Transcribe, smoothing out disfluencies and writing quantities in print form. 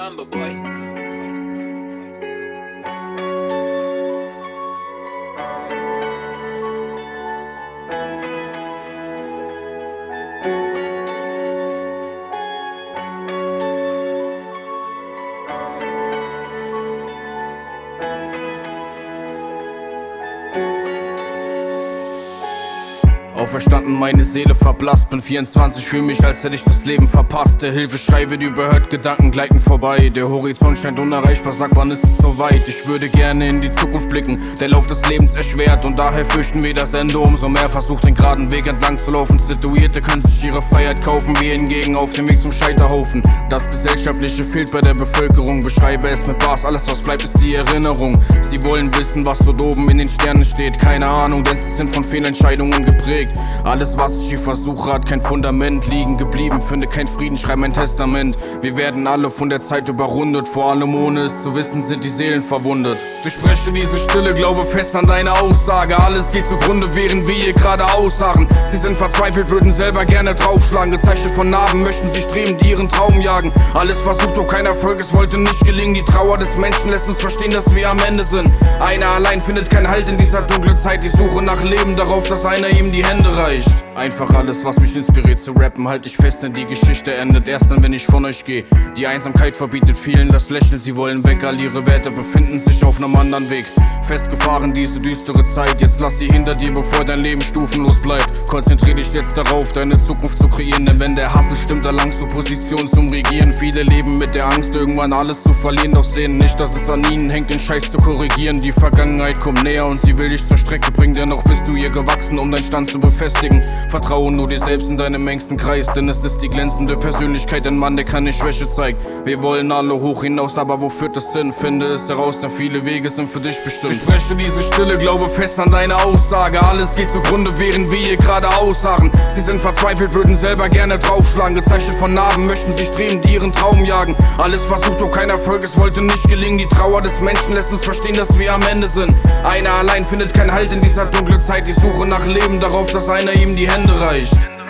Samba Boy. Auferstanden, meine Seele verblasst. Bin 24, fühl mich, als hätte ich das Leben verpasst. Der Hilfeschrei wird überhört, Gedanken gleiten vorbei. Der Horizont scheint unerreichbar, sag, wann ist es soweit? Ich würde gerne in die Zukunft blicken, der Lauf des Lebens erschwert. Und daher fürchten wir das Ende umso mehr. Versucht den geraden Weg entlang zu laufen. Situierte können sich ihre Freiheit kaufen, wir hingegen auf dem Weg zum Scheiterhaufen. Das Gesellschaftliche fehlt bei der Bevölkerung. Beschreibe es mit Bars, alles was bleibt ist die Erinnerung. Sie wollen wissen, was dort oben in den Sternen steht. Keine Ahnung, denn sie sind von Fehlentscheidungen geprägt. Alles, was ich hier versuche, hat kein Fundament. Liegen geblieben, finde kein Frieden, schreib mein Testament. Wir werden alle von der Zeit überrundet. Vor allem ohne es zu wissen, sind die Seelen verwundet. Durchbreche diese Stille, glaube fest an deine Aussage. Alles geht zugrunde, während wir hier gerade ausharren. Sie sind verzweifelt, würden selber gerne draufschlagen. Gezeichnet von Narben, möchten sie streben, die ihren Traum jagen. Alles versucht, doch kein Erfolg, es wollte nicht gelingen. Die Trauer des Menschen lässt uns verstehen, dass wir am Ende sind. Einer allein findet keinen Halt in dieser dunklen Zeit. Die Suche nach Leben, darauf, dass einer ihm die Hände reicht. Einfach alles, was mich inspiriert zu rappen, halt ich fest, denn die Geschichte endet erst dann, wenn ich von euch gehe. Die Einsamkeit verbietet vielen das Lächeln, sie wollen weg, all ihre Werte befinden sich auf einem anderen Weg. Festgefahren diese düstere Zeit, jetzt lass sie hinter dir, bevor dein Leben stufenlos bleibt. Konzentrier dich jetzt darauf, deine Zukunft zu kreieren, denn wenn der Hassel stimmt, erlangst du Position zum Regieren. Viele leben mit der Angst, irgendwann alles zu verlieren, doch sehen nicht, dass es an ihnen hängt, den Scheiß zu korrigieren. Die Vergangenheit kommt näher und sie will dich zur Strecke bringen, dennoch bist du ihr gewachsen, um deinen Stand zu befestigen. Vertraue nur dir selbst in deinem engsten Kreis, denn es ist die glänzende Persönlichkeit, ein Mann, der keine Schwäche zeigt. Wir wollen alle hoch hinaus, aber wo führt es hin? Finde es heraus, denn viele Wege sind für dich bestimmt. Durchbreche diese Stille, glaube fest an deine Aussage. Alles geht zugrunde, während wir hier gerade ausharren. Sie sind verzweifelt, würden selber gerne draufschlagen. Gezeichnet von Narben, möchten sie streben, die ihren Traum jagen. Alles versucht, doch kein Erfolg, es wollte nicht gelingen. Die Trauer des Menschen lässt uns verstehen, dass wir am Ende sind. Einer allein findet keinen Halt in dieser dunklen Zeit. Die Suche nach Leben, darauf, dass einer ihm die Hände reicht.